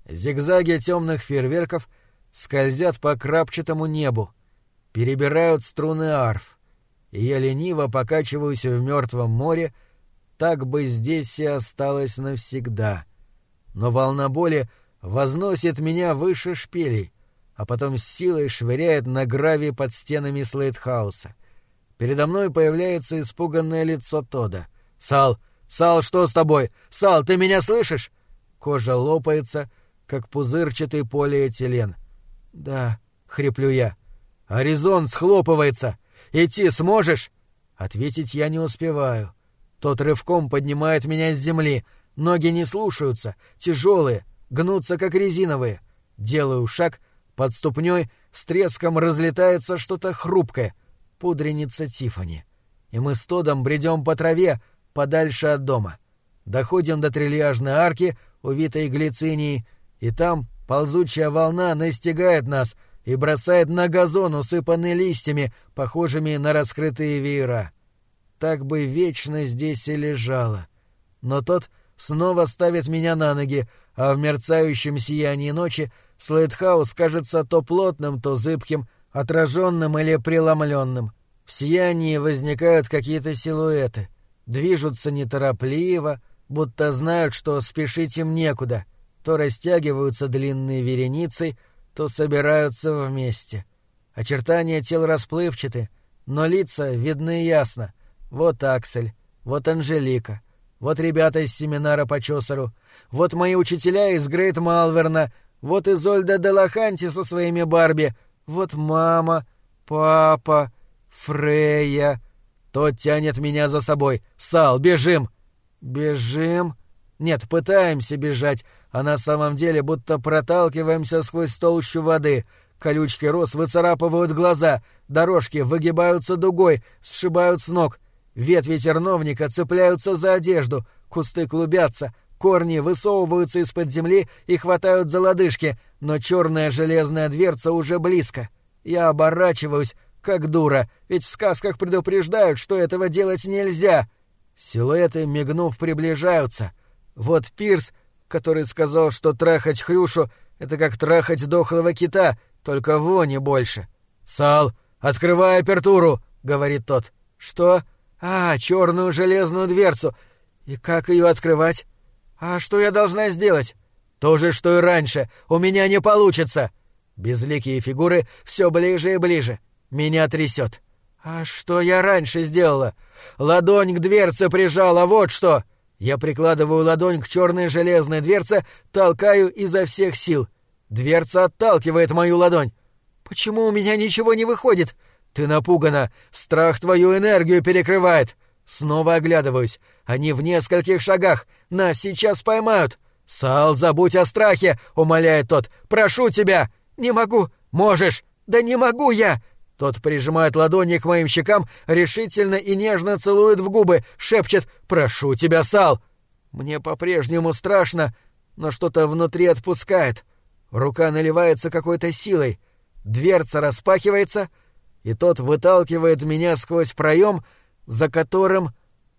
Зигзаги темных фейерверков скользят по крапчатому небу, перебирают струны арф, и я лениво покачиваюсь в мертвом море, так бы здесь и осталось навсегда. Но волна боли возносит меня выше шпилей, а потом с силой швыряет на гравий под стенами Слейтхауса. Передо мной появляется испуганное лицо Тодда. «Сал! Сал, что с тобой? Сал, ты меня слышишь?» Кожа лопается, как пузырчатый полиэтилен. «Да», — хриплю я. «Горизонт схлопывается! Идти сможешь?» Ответить я не успеваю. Тот рывком поднимает меня с земли. Ноги не слушаются, тяжелые, гнутся, как резиновые. Делаю шаг, под ступней с треском разлетается что-то хрупкое. Пудреница Тиффани. И мы с Тоддом бредем по траве, подальше от дома. Доходим до трильяжной арки, увитой глицинией, и там ползучая волна настигает нас и бросает на газон, усыпанный листьями, похожими на раскрытые веера. Так бы вечно здесь и лежала. Но тот снова ставит меня на ноги, а в мерцающем сиянии ночи Слейтхаус кажется то плотным, то зыбким, отраженным или преломленным. В сиянии возникают какие-то силуэты, движутся неторопливо, будто знают, что спешить им некуда, то растягиваются длинной вереницей, то собираются вместе. Очертания тел расплывчаты, но лица видны ясно. Вот Аксель, вот Анжелика, вот ребята из семинара по Чосеру, вот мои учителя из Грейт Малверна, вот Изольда де Лаханти со своими Барби, вот мама, папа, Фрейя. Тот тянет меня за собой. «Сал, бежим!» «Бежим?» Нет, пытаемся бежать, а на самом деле будто проталкиваемся сквозь толщу воды. Колючки роз выцарапывают глаза, дорожки выгибаются дугой, сшибают с ног. Ветви терновника цепляются за одежду, кусты клубятся, корни высовываются из-под земли и хватают за лодыжки, но черная железная дверца уже близко. Я оборачиваюсь, как дура, ведь в сказках предупреждают, что этого делать нельзя. Силуэты, мигнув, приближаются. Вот Пирс, который сказал, что трахать Хрюшу — это как трахать дохлого кита, только вони больше. «Сал, открывай апертуру!» — говорит тот. «Что? Черную железную дверцу. И как ее открывать? А что я должна сделать?» «То же, что и раньше. У меня не получится!» Безликие фигуры все ближе и ближе. Меня трясет. «А что я раньше сделала?» «Ладонь к дверце прижала, вот что!» Я прикладываю ладонь к черной железной дверце, толкаю изо всех сил. Дверца отталкивает мою ладонь. «Почему у меня ничего не выходит?» «Ты напугана. Страх твою энергию перекрывает». Снова оглядываюсь. Они в нескольких шагах. Нас сейчас поймают. «Сал, забудь о страхе!» — умоляет тот. «Прошу тебя!» «Не могу!» «Можешь!» «Да не могу я!» Тот прижимает ладони к моим щекам, решительно и нежно целует в губы, шепчет «Прошу тебя, Сал!» Мне по-прежнему страшно, но что-то внутри отпускает. Рука наливается какой-то силой. Дверца распахивается, и тот выталкивает меня сквозь проем, за которым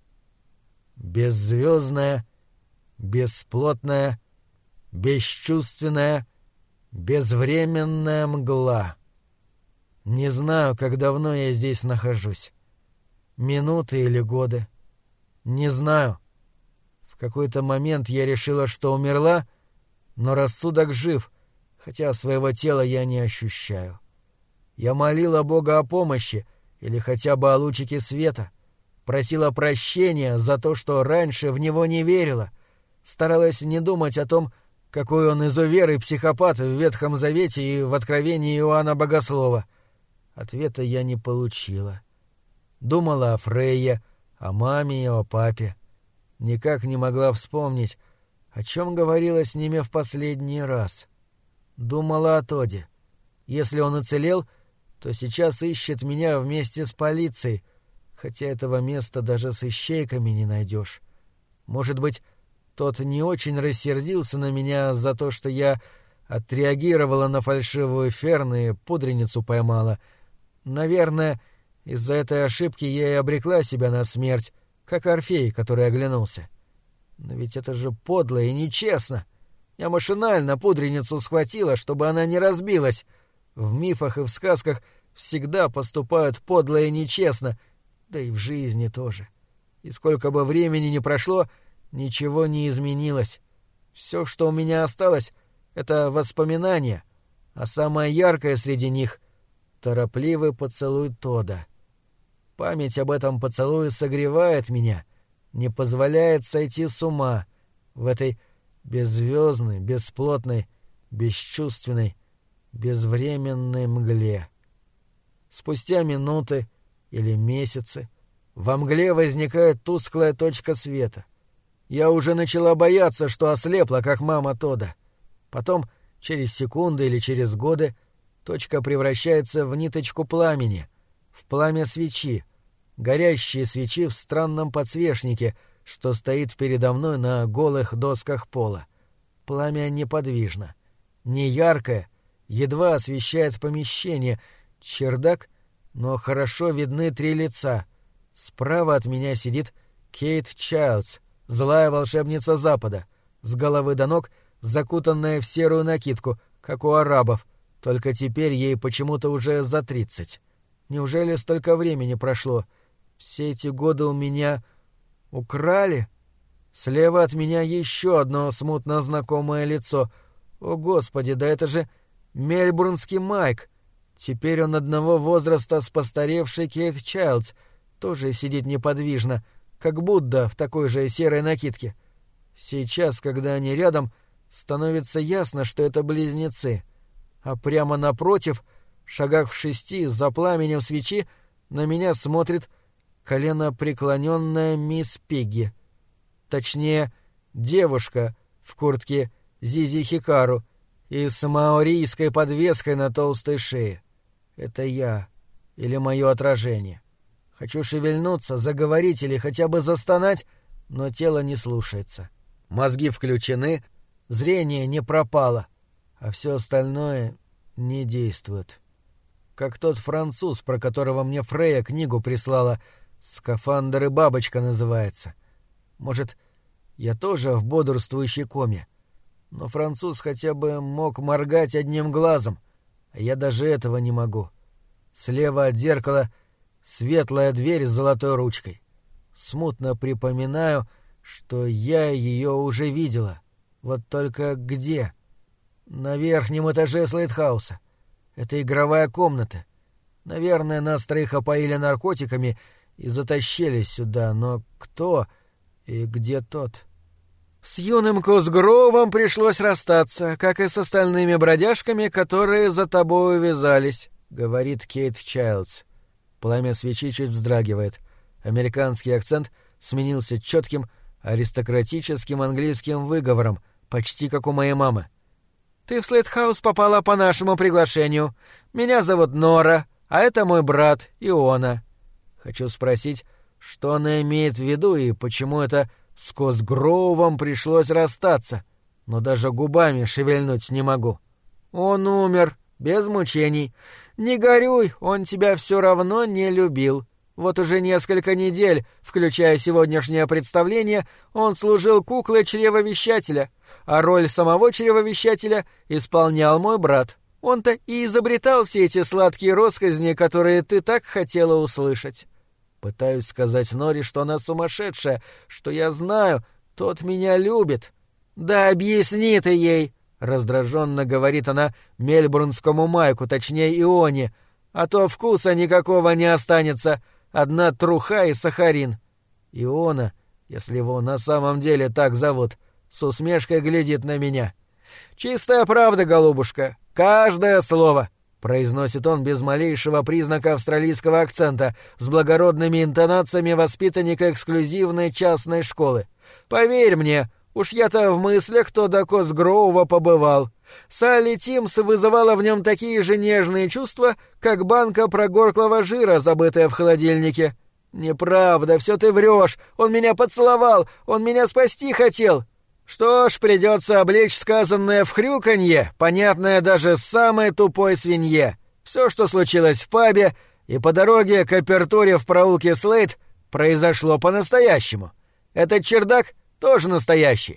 беззвездная, бесплотная, бесчувственная, безвременная мгла. Не знаю, как давно я здесь нахожусь. Минуты или годы. Не знаю. В какой-то момент я решила, что умерла, но рассудок жив, хотя своего тела я не ощущаю. Я молила Бога о помощи или хотя бы о лучике света, просила прощения за то, что раньше в него не верила, старалась не думать о том, какой он изувер и психопат в Ветхом Завете и в Откровении Иоанна Богослова. Ответа я не получила. Думала о Фрейе, о маме и о папе. Никак не могла вспомнить, о чем говорила с ними в последний раз. Думала о Тоде. Если он уцелел, то сейчас ищет меня вместе с полицией, хотя этого места даже с ищейками не найдешь. Может быть, тот не очень рассердился на меня за то, что я отреагировала на фальшивую Ферн и пудреницу поймала. Наверное, из-за этой ошибки я и обрекла себя на смерть, как Орфей, который оглянулся. Но ведь это же подло и нечестно. Я машинально пудреницу схватила, чтобы она не разбилась. В мифах и в сказках всегда поступают подло и нечестно, да и в жизни тоже. И сколько бы времени ни прошло, ничего не изменилось. Все, что у меня осталось, — это воспоминания, а самое яркое среди них — торопливый поцелуй Тода. Память об этом поцелуе согревает меня, не позволяет сойти с ума в этой беззвездной, бесплотной, бесчувственной, безвременной мгле. Спустя минуты или месяцы во мгле возникает тусклая точка света. Я уже начала бояться, что ослепла, как мама Тода. Потом, через секунды или через годы, точка превращается в ниточку пламени, в пламя свечи, горящие свечи в странном подсвечнике, что стоит передо мной на голых досках пола. Пламя неподвижно, неяркое, едва освещает помещение, чердак, но хорошо видны 3 лица. Справа от меня сидит Кейт Чайлдс, злая волшебница Запада, с головы до ног закутанная в серую накидку, как у арабов, только теперь ей почему-то уже за 30. Неужели столько времени прошло? Все эти годы у меня украли? Слева от меня еще одно смутно знакомое лицо. О, Господи, да это же мельбурнский Майк. Теперь он одного возраста с постаревшей Кейт Чайлдс, тоже сидит неподвижно, как Будда в такой же серой накидке. Сейчас, когда они рядом, становится ясно, что это близнецы. А прямо напротив, шагах в 6, за пламенем свечи, на меня смотрит коленопреклоненная мисс Пигги. Точнее, девушка в куртке Зизи Хикару и с маорийской подвеской на толстой шее. Это я или мое отражение. Хочу шевельнуться, заговорить или хотя бы застонать, но тело не слушается. Мозги включены, зрение не пропало, а все остальное не действует. Как тот француз, про которого мне Фрея книгу прислала, «Скафандр и бабочка» называется. Может, я тоже в бодрствующей коме? Но француз хотя бы мог моргать одним глазом, а я даже этого не могу. Слева от зеркала светлая дверь с золотой ручкой. Смутно припоминаю, что я ее уже видела. Вот только где? На верхнем этаже Слейтхауса. Это игровая комната. Наверное, нас 3 опоили наркотиками и затащили сюда, но кто и где тот? С юным Косгроувом пришлось расстаться, как и с остальными бродяжками, которые за тобой увязались, — говорит Кейт Чайлдс. Пламя свечи чуть вздрагивает. Американский акцент сменился четким, аристократическим английским выговором, почти как у моей мамы. «Ты в Слейтхаус попала по нашему приглашению. Меня зовут Нора, а это мой брат Иона». Хочу спросить, что она имеет в виду и почему это с Косгроувом пришлось расстаться, но даже губами шевельнуть не могу. «Он умер, без мучений. Не горюй, он тебя все равно не любил. Вот уже несколько недель, включая сегодняшнее представление, он служил куклой чревовещателя, а роль самого чревовещателя исполнял мой брат. Он-то и изобретал все эти сладкие россказни, которые ты так хотела услышать». Пытаюсь сказать Норе, что она сумасшедшая, что я знаю, тот меня любит. «Да объясни ты ей!» — раздраженно говорит она мельбурнскому Майку, точнее Ионе, «а то вкуса никакого не останется, одна труха и сахарин». Иона, если его на самом деле так зовут, с усмешкой глядит на меня. «Чистая правда, голубушка, каждое слово», — произносит он без малейшего признака австралийского акцента, с благородными интонациями воспитанника эксклюзивной частной школы. «Поверь мне, уж я-то в мыслях то до Косгроува побывал. Салли Тимс вызывала в нем такие же нежные чувства, как банка прогорклого жира, забытая в холодильнике. Неправда, все ты врешь, он меня поцеловал, он меня спасти хотел». Что ж, придется облечь сказанное в хрюканье, понятное даже самой тупой свинье. Все, что случилось в пабе и по дороге к апертуре в проулке Слейт, произошло по-настоящему. Этот чердак тоже настоящий.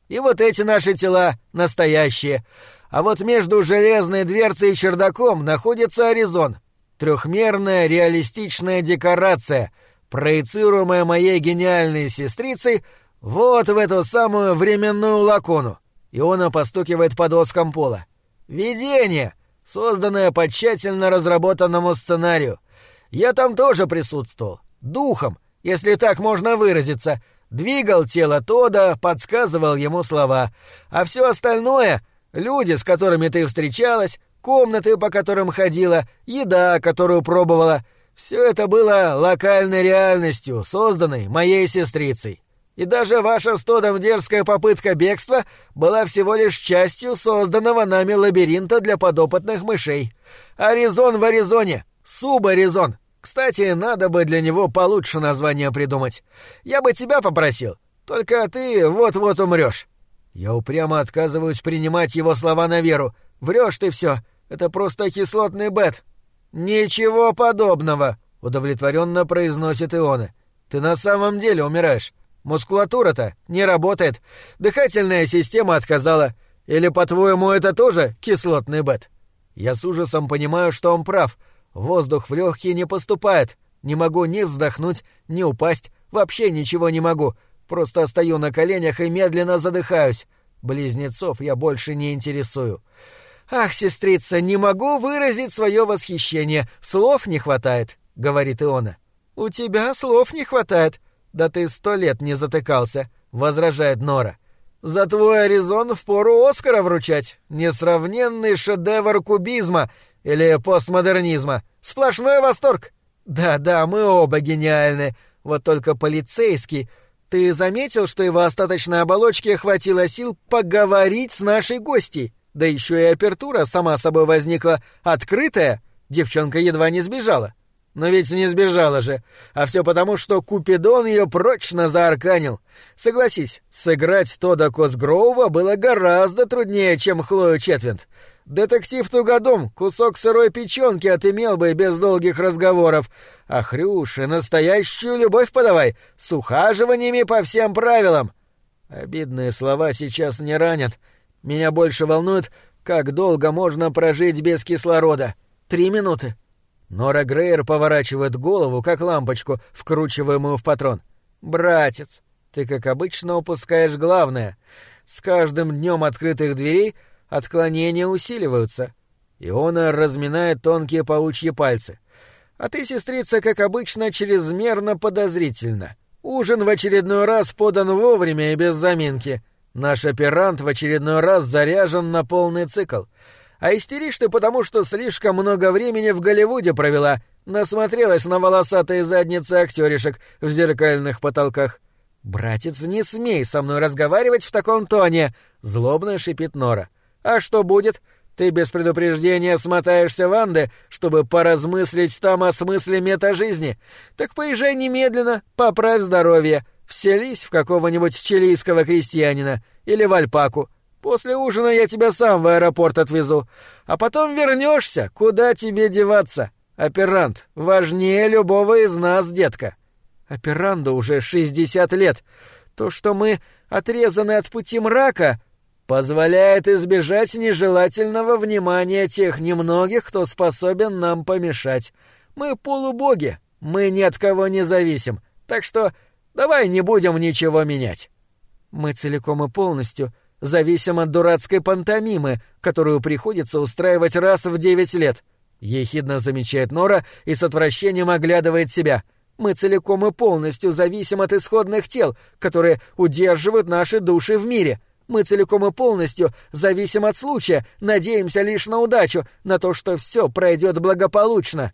И вот эти наши тела настоящие. А вот между железной дверцей и чердаком находится Аризон. Трехмерная реалистичная декорация, проецируемая моей гениальной сестрицей вот в эту самую временную лакуну. Иона постукивает по доскам пола. Видение, созданное по тщательно разработанному сценарию. Я там тоже присутствовал. Духом, если так можно выразиться. Двигал тело Тода, подсказывал ему слова. А все остальное — люди, с которыми ты встречалась, комнаты, по которым ходила, еда, которую пробовала — все это было локальной реальностью, созданной моей сестрицей. И даже ваша с Тодом дерзкая попытка бегства была всего лишь частью созданного нами лабиринта для подопытных мышей. Аризон в Аризоне, Субаризон. Кстати, надо бы для него получше название придумать. Я бы тебя попросил, только ты вот-вот умрёшь. Я упрямо отказываюсь принимать его слова на веру. Врёшь ты всё, это просто кислотный бет. Ничего подобного, удовлетворённо произносит Иона. Ты на самом деле умираешь. Мускулатура-то не работает, дыхательная система отказала. Или, по-твоему, это тоже кислотный бет? Я с ужасом понимаю, что он прав. Воздух в легкие не поступает. Не могу ни вздохнуть, ни упасть. Вообще ничего не могу. Просто стою на коленях и медленно задыхаюсь. Близнецов я больше не интересую. «Ах, сестрица, не могу выразить свое восхищение. Слов не хватает», — говорит Иона. «У тебя слов не хватает. Да ты 100 лет не затыкался», — возражает Нора. «За твой Аризон впору Оскара вручать. Несравненный шедевр кубизма или постмодернизма. Сплошной восторг. Да-да, мы оба гениальны. Вот только полицейский. Ты заметил, что его остаточной оболочке хватило сил поговорить с нашей гостьей? Да еще и апертура сама собой возникла открытая. Девчонка едва не сбежала. Но ведь не сбежала же. А все потому, что Купидон ее прочно заарканил. Согласись, сыграть Тода Косгроува было гораздо труднее, чем Хлою Четвинд. Детектив Тугодум кусок сырой печенки отымел бы без долгих разговоров. А Хрюше настоящую любовь подавай, с ухаживаниями по всем правилам. Обидные слова сейчас не ранят. Меня больше волнует, как долго можно прожить без кислорода. 3 минуты. Нора Грейер поворачивает голову, как лампочку, вкручиваемую в патрон. «Братец, ты, как обычно, упускаешь главное. С каждым днем открытых дверей отклонения усиливаются». Иона разминает тонкие паучьи пальцы. «А ты, сестрица, как обычно, чрезмерно подозрительна. Ужин в очередной раз подан вовремя и без заминки. Наш оперант в очередной раз заряжен на полный цикл. А истеришь ты потому, что слишком много времени в Голливуде провела, насмотрелась на волосатые задницы актеришек в зеркальных потолках. «Братец, не смей со мной разговаривать в таком тоне!» — злобно шипит Нора. «А что будет? Ты без предупреждения смотаешься в Анды, чтобы поразмыслить там о смысле метажизни? Так поезжай немедленно, поправь здоровье, вселись в какого-нибудь чилийского крестьянина или в альпаку. После ужина я тебя сам в аэропорт отвезу, а потом вернешься, куда тебе деваться. Оперант важнее любого из нас, детка. Операнду уже 60 лет. То, что мы отрезаны от пути мрака, позволяет избежать нежелательного внимания тех немногих, кто способен нам помешать. Мы полубоги, мы ни от кого не зависим, так что давай не будем ничего менять. Мы целиком и полностью зависим от дурацкой пантомимы, которую приходится устраивать раз в 9 лет. Ехидно замечает Нора и с отвращением оглядывает себя. Мы целиком и полностью зависим от исходных тел, которые удерживают наши души в мире. Мы целиком и полностью зависим от случая, надеемся лишь на удачу, на то, что все пройдет благополучно.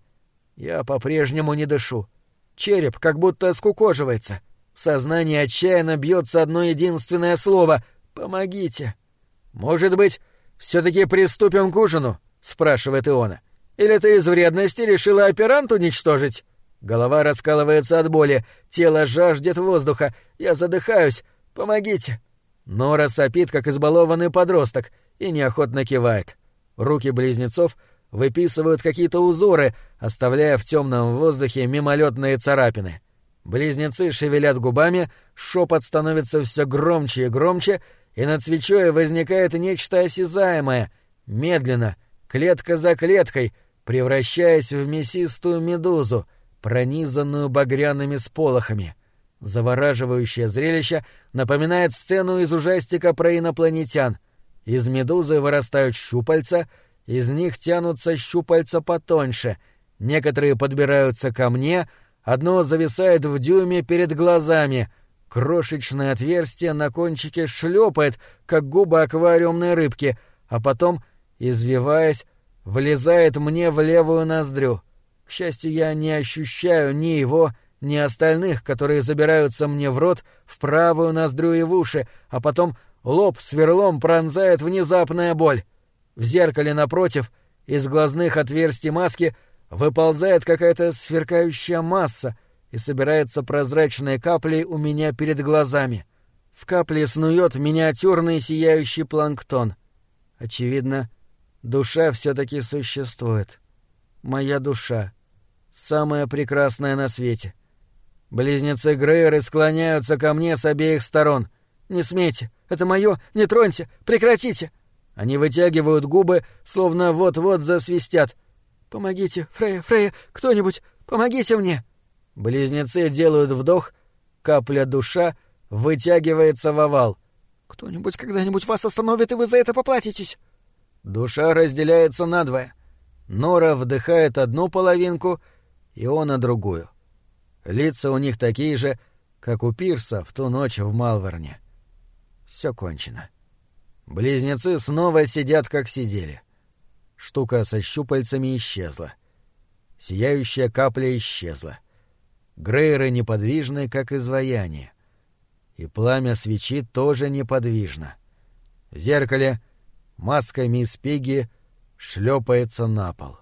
Я по-прежнему не дышу. Череп как будто скукоживается. В сознании отчаянно бьется одно единственное слово — «Помогите». «Может быть, все-таки приступим к ужину?» — спрашивает Иона. «Или ты из вредности решила оперант уничтожить?» Голова раскалывается от боли, тело жаждет воздуха, я задыхаюсь. «Помогите». Нора сопит, как избалованный подросток, и неохотно кивает. Руки близнецов выписывают какие-то узоры, оставляя в темном воздухе мимолетные царапины. Близнецы шевелят губами, шепот становится все громче и громче, и над свечой возникает нечто осязаемое, медленно, клетка за клеткой, превращаясь в мясистую медузу, пронизанную багряными сполохами. Завораживающее зрелище напоминает сцену из ужастика про инопланетян. Из медузы вырастают щупальца, из них тянутся щупальца потоньше, некоторые подбираются ко мне, одно зависает в дюйме перед глазами, крошечное отверстие на кончике шлепает, как губы аквариумной рыбки, а потом, извиваясь, влезает мне в левую ноздрю. К счастью, я не ощущаю ни его, ни остальных, которые забираются мне в рот, в правую ноздрю и в уши, а потом лоб сверлом пронзает внезапная боль. В зеркале напротив, из глазных отверстий маски, выползает какая-то сверкающая масса и собирается прозрачной каплей у меня перед глазами. В капле снует миниатюрный сияющий планктон. Очевидно, душа все-таки существует. Моя душа. Самая прекрасная на свете. Близнецы Грейеры склоняются ко мне с обеих сторон. «Не смейте! Это мое! Не троньте! Прекратите!» Они вытягивают губы, словно вот-вот засвистят. «Помогите, Фрея, кто-нибудь, помогите мне!» Близнецы делают вдох, капля душа вытягивается в овал. «Кто-нибудь когда-нибудь вас остановит, и вы за это поплатитесь!» Душа разделяется надвое. Нора вдыхает одну половинку, Иона — другую. Лица у них такие же, как у Пирса в ту ночь в Малверне. Все кончено. Близнецы снова сидят, как сидели. Штука со щупальцами исчезла. Сияющая капля исчезла. Грейеры неподвижны, как изваяние. И пламя свечи тоже неподвижно. В зеркале маска мисс Пигги шлепается на пол.